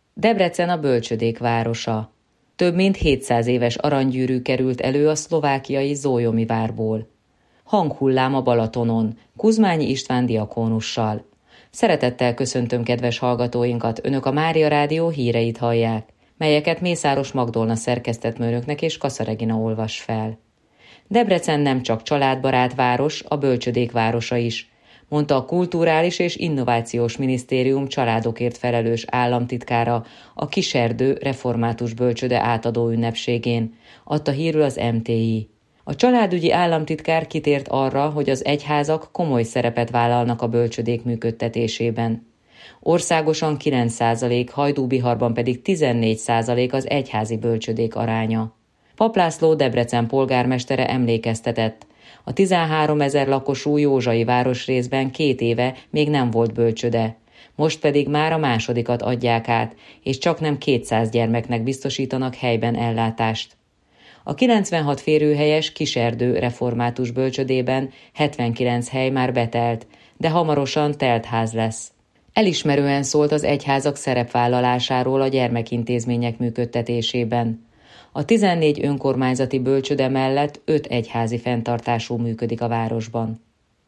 Debrecen a bölcsödék városa. Több mint 700 éves aranygyűrű került elő a szlovákiai Zólyomi várból. Hanghullám a Balatonon, Kuzmányi István diakónussal. Szeretettel köszöntöm kedves hallgatóinkat, Önök a Mária Rádió híreit hallják, melyeket Mészáros Magdolna szerkesztett és Kassa Regina olvas fel. Debrecen nem csak családbarát város, a bölcsödék városa is, mondta a Kulturális és Innovációs Minisztérium családokért felelős államtitkára a Kiserdő református bölcsöde átadó ünnepségén, adta hírül az MTI. A családügyi államtitkár kitért arra, hogy az egyházak komoly szerepet vállalnak a bölcsödék működtetésében. Országosan 9%, Hajdúbiharban pedig 14% az egyházi bölcsödék aránya. Pap László Debrecen polgármestere emlékeztetett, a 13 000 lakosú Józsai városrészben 2 éve még nem volt bölcsöde, most pedig már a másodikat adják át, és csaknem 200 gyermeknek biztosítanak helyben ellátást. A 96 férőhelyes Kiserdő református bölcsödében 79 hely már betelt, de hamarosan telt ház lesz. Elismerően szólt az egyházak szerepvállalásáról a gyermekintézmények működtetésében. A 14 önkormányzati bölcsöde mellett 5 egyházi fenntartású működik a városban.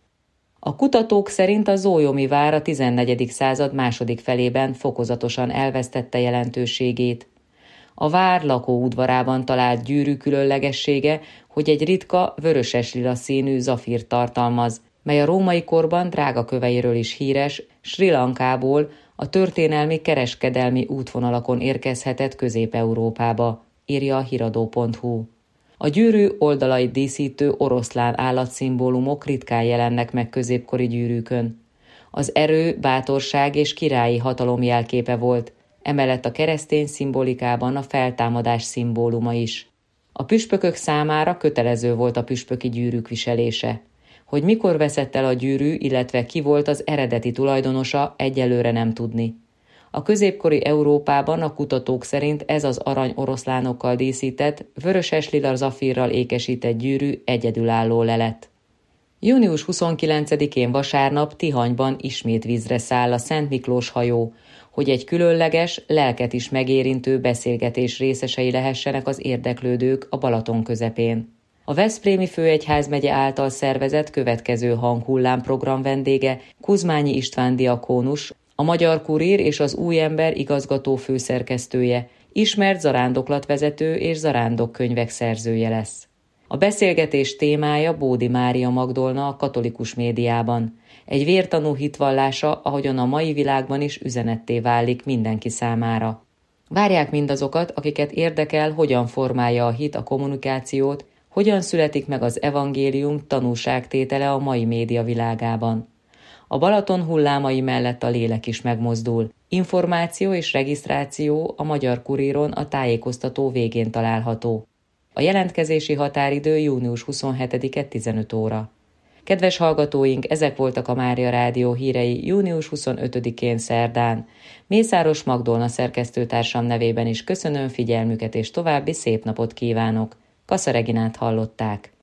A kutatók szerint a Zólyomi vár a 14. század második felében fokozatosan elvesztette jelentőségét. A vár lakóudvarában talált gyűrű különlegessége, hogy egy ritka, vöröses-lila színű zafírt tartalmaz, mely a római korban drága köveiről is híres, Srí Lankából a történelmi kereskedelmi útvonalakon érkezhetett Közép-Európába, írja a hiradó.hu. A gyűrű oldalait díszítő oroszlán állatszimbólumok ritkán jelennek meg középkori gyűrűkön. Az erő, bátorság és királyi hatalom jelképe volt, emellett a keresztény szimbolikában a feltámadás szimbóluma is. A püspökök számára kötelező volt a püspöki gyűrűk viselése. Hogy mikor veszett el a gyűrű, illetve ki volt az eredeti tulajdonosa, egyelőre nem tudni. A középkori Európában a kutatók szerint ez az arany oroszlánokkal díszített, vöröses-lila zafírral ékesített gyűrű egyedülálló lelet. Június 29-én vasárnap Tihanyban ismét vízre száll a Szent Miklós hajó, hogy egy különleges, lelket is megérintő beszélgetés részesei lehessenek az érdeklődők a Balaton közepén. A Veszprémi főegyházmegye által szervezett következő hanghullám program vendége Kuzmányi István diakónus, a Magyar Kurír és az Új Ember igazgató főszerkesztője, ismert zarándoklatvezető és zarándokkönyvek szerzője lesz. A beszélgetés témája Bódi Mária Magdolna a katolikus médiában. Egy vértanú hitvallása, ahogyan a mai világban is üzenetté válik mindenki számára. Várják mindazokat, akiket érdekel, hogyan formálja a hit a kommunikációt, hogyan születik meg az evangélium tanúságtétele a mai média világában. A Balaton hullámai mellett a lélek is megmozdul. Információ és regisztráció a Magyar Kuríron a tájékoztató végén található. A jelentkezési határidő június 27-e 15 óra. Kedves hallgatóink, ezek voltak a Mária Rádió hírei június 25-én szerdán. Mészáros Magdolna szerkesztőtársam nevében is köszönöm figyelmüket és további szép napot kívánok. Kassa Reginát hallották.